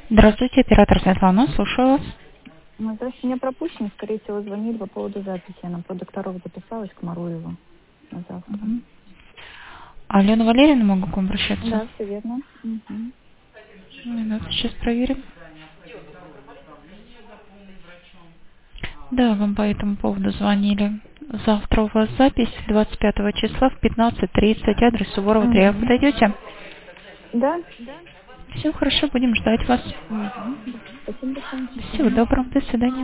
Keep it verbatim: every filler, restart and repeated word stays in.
Здравствуйте, оператор Светлана, слушаю вас. Ну, здравствуйте, меня пропущено, скорее всего, звонили по поводу записи. Я на продукторов записалась к Маруеву на завтра. Мгм. Алена Валерьевна, могу к вам обращаться? Да, все верно. Мгм. Минуту, сейчас проверим. Да, вам по этому поводу звонили. Завтра у вас запись двадцать пятого числа в пятнадцать тридцать, адрес Суворова три. А Мгм. подойдете? Да? Все хорошо, будем ждать вас. Мгм. Спасибо большое. До Всего свидания. доброго, до свидания.